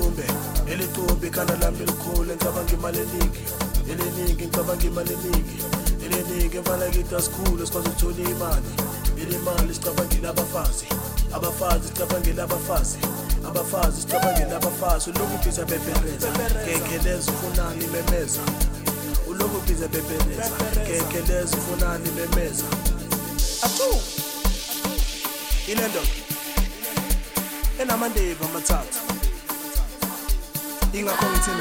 elidumbe ikhanda lami likhulu ngicabanga imali eningi ngicabanga imali eningi mfana kithi asikhulu sikwazi ukuthola imali sicabangela abafazi sicabangela abafazi sicabangela abafazi uloku ubhiza bebereza kekeleza ufunani memeza uloku ubhiza bebereza kekeleza ufunani memeza athu inendo enamandeba amathathu ingakho ngithi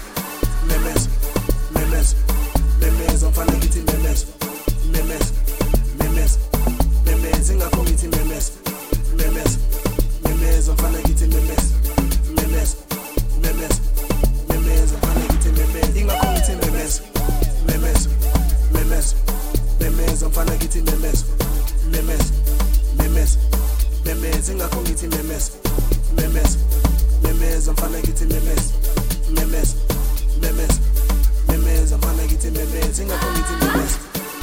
memeza mfana ngithi memeza ingakho ngithi memeza mfana ngithi memeza mfana ngithi memeza ingakho ngithi memeza mfana ngithi memeza ingakho ngithi memeza mfana ngithi memeza mfana ngithi memeza ingakho ngithi memeza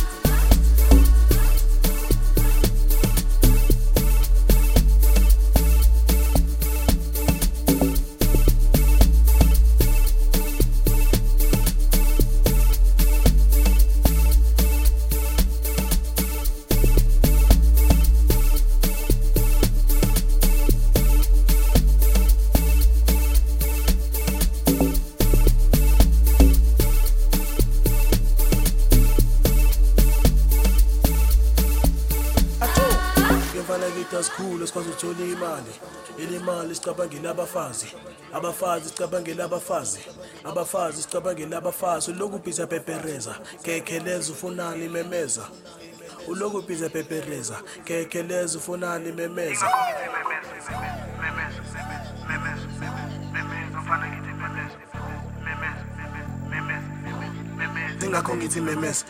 asikhulu sikwazi ukuthola imali sicabangela abafazi sicabangela abafazi sicabangela abafazi uloku ubhiza bebereza kekeleza ufunani memeza uloku ubhiza bebereza kekeleza ufunani memeza ingakho ngithi memeza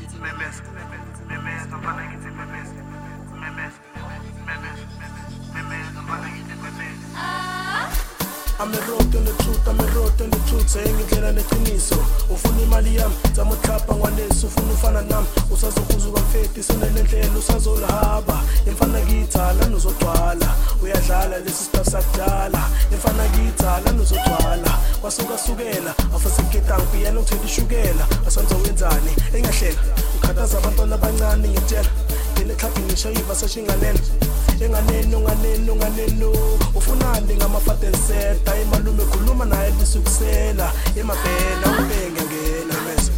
mfana ngithi memeza I'm a road on the truth, saying ngidlela neqiniso ufuna imali yami zama uhlapha ngwanesi ufuna ufana nami usazokuzuka mfeti sonelendlela usazolahaba imfana ngithala nozogcwala uyadlala lesi stuff sakudala imfana ngithala nozogcwala kwasukasukela afaseketang piyana uthela ishukela asanza wenzani engahlela ukhathaza abantwana abancane ngitshela ngileclubhi ngishayiva sashinganene enganeno ufunani ngamafatenseta imalume khuluma naye lisukusela emabhena ubenge ngena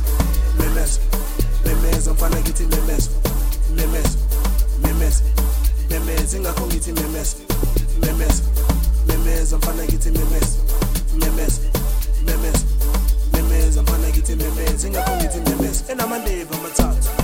memeza mfana ngithi memeza ingakho ngithi memeza mfana ngithi memeza mfana ngithi memeza ingakho ngithi memeza enamandeba amathathu